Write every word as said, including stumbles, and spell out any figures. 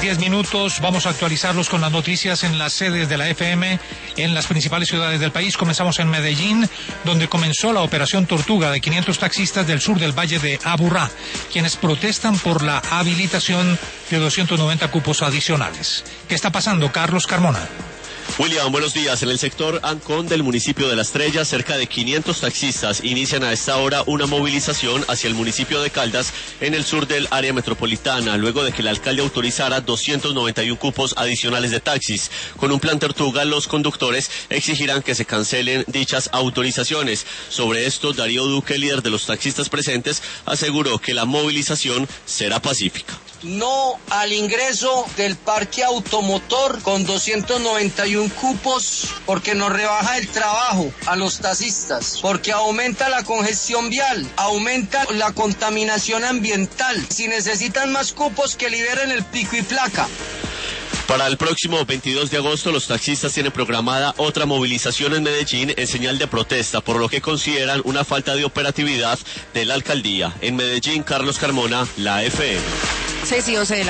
diez minutos. Vamos a actualizarlos con las noticias en las sedes de la F M en las principales ciudades del país. Comenzamos en Medellín, donde comenzó la operación Tortuga de quinientos taxistas del sur del Valle de Aburrá, quienes protestan por la habilitación de doscientos noventa cupos adicionales. ¿Qué está pasando, Carlos Carmona? William, buenos días. En el sector Ancón del municipio de La Estrella, cerca de quinientos taxistas inician a esta hora una movilización hacia el municipio de Caldas, en el sur del área metropolitana, luego de que el alcalde autorizara doscientos noventa y uno cupos adicionales de taxis. Con un plan Tortuga, los conductores exigirán que se cancelen dichas autorizaciones. Sobre esto, Darío Duque, líder de los taxistas presentes, aseguró que la movilización será pacífica. No al ingreso del parque automotor con doscientos noventa y uno cupos, porque nos rebaja el trabajo a los taxistas, porque aumenta la congestión vial, aumenta la contaminación ambiental. Si necesitan más cupos, que liberen el pico y placa. Para el próximo veintidós de agosto, los taxistas tienen programada otra movilización en Medellín en señal de protesta, por lo que consideran una falta de operatividad de la alcaldía. En Medellín, Carlos Carmona, la F M. Ceci, once de la